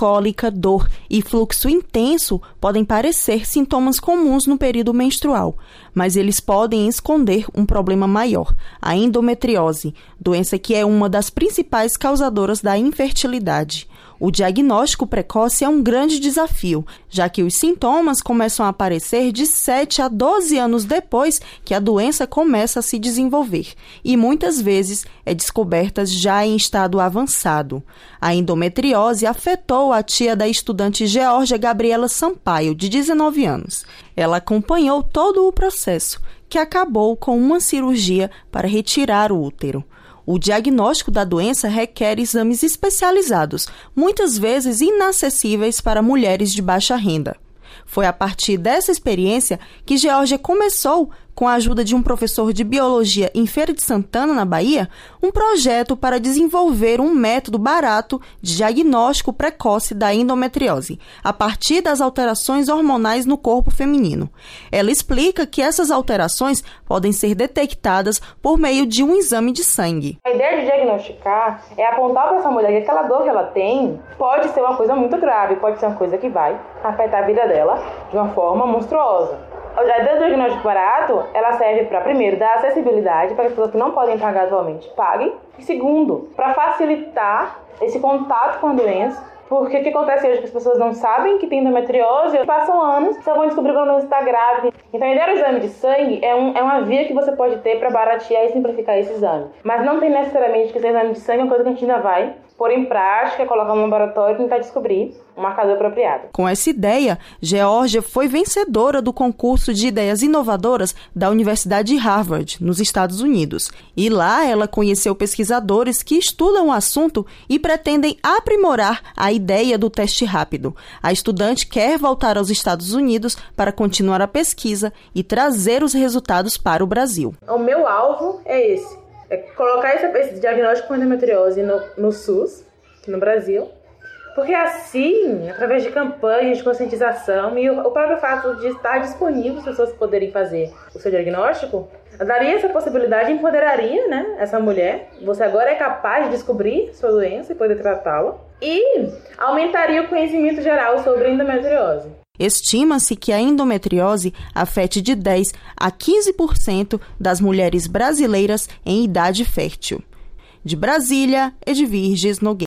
cólica, dor e fluxo intenso podem parecer sintomas comuns no período menstrual, mas eles podem esconder um problema maior, a endometriose, doença que é uma das principais causadoras da infertilidade. O diagnóstico precoce é um grande desafio, já que os sintomas começam a aparecer de 7 a 12 anos depois que a doença começa a se desenvolver, e muitas vezes é descoberta já em estado avançado. A endometriose afetou a tia da estudante Geórgia Gabriela Sampaio, de 19 anos. Ela acompanhou todo o processo, que acabou com uma cirurgia para retirar o útero. O diagnóstico da doença requer exames especializados, muitas vezes inacessíveis para mulheres de baixa renda. Foi a partir dessa experiência que Geórgia começou, com a ajuda de um professor de biologia em Feira de Santana, na Bahia, um projeto para desenvolver um método barato de diagnóstico precoce da endometriose, a partir das alterações hormonais no corpo feminino. Ela explica que essas alterações podem ser detectadas por meio de um exame de sangue. A ideia de diagnosticar é apontar para essa mulher que aquela dor que ela tem pode ser uma coisa muito grave, pode ser uma coisa que vai afetar a vida dela de uma forma monstruosa. A ideia do diagnóstico barato, ela serve para, primeiro, dar acessibilidade para as pessoas que não podem pagar atualmente, paguem. E segundo, para facilitar esse contato com a doença. Porque o que acontece hoje é que as pessoas não sabem que tem endometriose, passam anos, só vão descobrir quando está grávida. Então a ideia do exame de sangue é uma via que você pode ter para baratear e simplificar esse exame. Mas não tem necessariamente que esse exame de sangue é uma coisa que a gente ainda vai pôr em prática, colocar no laboratório e tentar descobrir um marcador apropriado. Com essa ideia, Geórgia foi vencedora do concurso de ideias inovadoras da Universidade de Harvard, nos Estados Unidos. E lá ela conheceu pesquisadores que estudam o assunto e pretendem aprimorar a ideia do teste rápido. A estudante quer voltar aos Estados Unidos para continuar a pesquisa e trazer os resultados para o Brasil. O meu alvo é esse. É colocar esse diagnóstico com endometriose no SUS, aqui no Brasil, porque assim, através de campanhas de conscientização e o próprio fato de estar disponível as pessoas poderem fazer o seu diagnóstico, daria essa possibilidade, empoderaria, né, essa mulher. Você agora é capaz de descobrir sua doença e poder tratá-la, e aumentaria o conhecimento geral sobre a endometriose. Estima-se que a endometriose afete de 10% a 15% das mulheres brasileiras em idade fértil. De Brasília, Edvirges Nogueira.